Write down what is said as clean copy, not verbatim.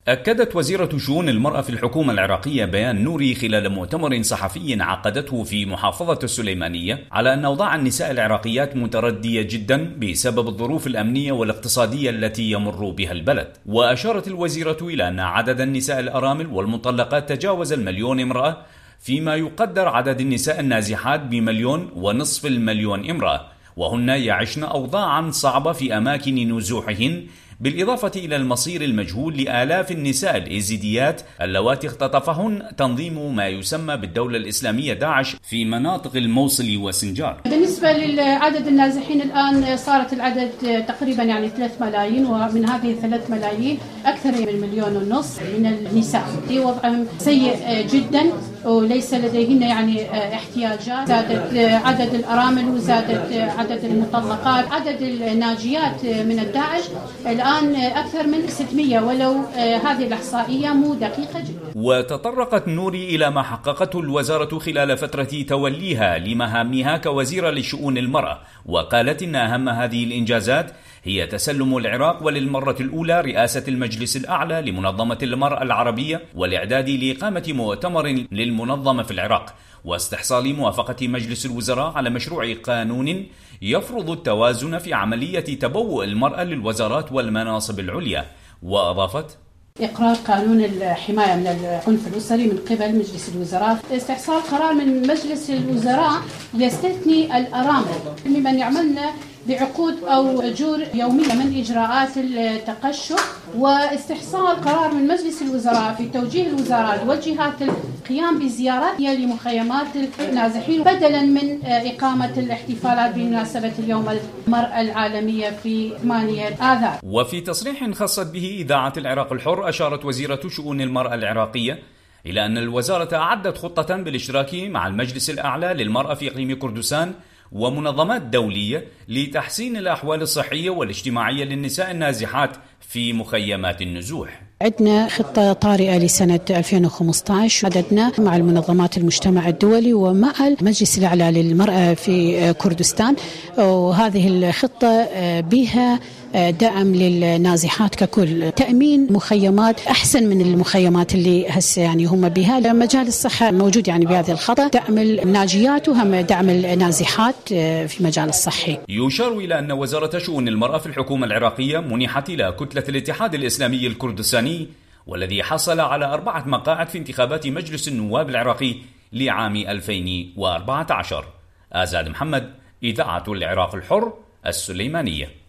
أكدت وزيرة شؤون المرأة في الحكومة العراقية بيان نوري خلال مؤتمر صحفي عقدته في محافظة السليمانية على أن أوضاع النساء العراقيات متردية جدا بسبب الظروف الأمنية والاقتصادية التي يمر بها البلد. وأشارت الوزيرة إلى أن عدد النساء الأرامل والمطلقات تجاوز 1,000,000 امرأة، فيما يقدر عدد النساء النازحات ب1,500,000 امرأة، وهن يعشن أوضاعا صعبة في أماكن نزوحهن، بالإضافة إلى المصير المجهول لآلاف النساء الإيزيديات اللواتي اختطفهن تنظيم ما يسمى بالدولة الإسلامية داعش في مناطق الموصل وسنجار. بالنسبة للعدد النازحين الآن صارت العدد تقريبا 3 ملايين، ومن هذه 3 ملايين أكثر من 1.5 مليون من النساء. وضعهم سيء جدا وليس لديهن احتياجات. زادت عدد الأرامل وزادت عدد المطلقات. عدد الناجيات من الداعش الآن أكثر من 600، ولو هذه الإحصائية مو دقيقة جدا. وتطرقت نوري إلى ما حققته الوزارة خلال فترة توليها لمهامها كوزيرة لشؤون المرأة، وقالت إن أهم هذه الإنجازات هي تسلم العراق وللمرة الأولى رئاسة المجلس الأعلى لمنظمة المرأة العربية، والإعداد لإقامة مؤتمر للمنظمة في العراق، واستحصال موافقة مجلس الوزراء على مشروع قانون يفرض التوازن في عملية تبوء المرأة للوزارات والمناصب العليا. وأضافت: إقرار قانون الحماية من العنف الأسري من قبل مجلس الوزراء، استحصال قرار من مجلس الوزراء يستثني الأرامل ممن يعملن بعقود أو أجور يومية من إجراءات التقشف، واستحصال قرار من مجلس الوزراء في توجيه الوزارات والجهات القيام بزيارات لمخيمات النازحين، بدلا من إقامة الاحتفالات بمناسبة اليوم المرأة العالمية في 8 آذار. وفي تصريح خصت به إذاعة العراق الحر، أشارت وزيرة شؤون المرأة العراقية إلى أن الوزارة أعدت خطة بالاشتراك مع المجلس الأعلى للمرأة في إقليم كردستان ومنظمات دولية لتحسين الأحوال الصحية والاجتماعية للنساء النازحات في مخيمات النزوح. عندنا خطة طارئة لسنة 2015 عددنا مع المنظمات المجتمع الدولي ومع المجلس الأعلى للمرأة في كردستان، وهذه الخطة بها دعم للنازحات ككل، تأمين مخيمات أحسن من المخيمات اللي هسه هم بها. مجال الصحة موجود بهذه الخطة، دعم الناجيات وهم دعم النازحات في مجال الصحي. يشار إلى أن وزارة شؤون المرأة في الحكومة العراقية منحت إلى كتلة الاتحاد الإسلامي الكردستاني، والذي حصل على 4 مقاعد في انتخابات مجلس النواب العراقي لعام 2014. آزاد محمد، إذاعة العراق الحر، السليمانية.